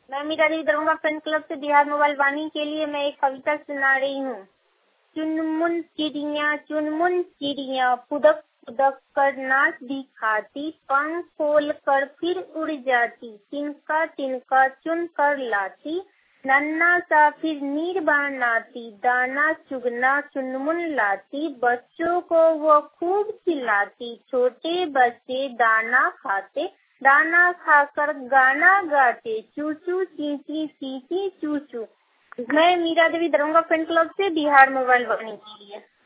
मैं Meera Devi Darbhanga fan club से Bihar mobile वाणी के लिए मैं एक कविता सुना रही हूँ। चुनमुन चिड़िया फुदक फुदक कर नाच दिखाती, पंख खोल कर फिर उड़ जाती, तिनका तिनका चुन कर लाती, नन्ना सा फिर नीर बनाती, दाना चुगना चुनमुन लाती, बच्चों को वो खूब खिलाती, छोटे बच्चे दाना खाते, दाना खाकर गाना गाते, चूचू चींची चींची चूचू। मैं मीरा देवी दरभंगा फैन क्लब से बिहार मोबाइल वाणी के लिए।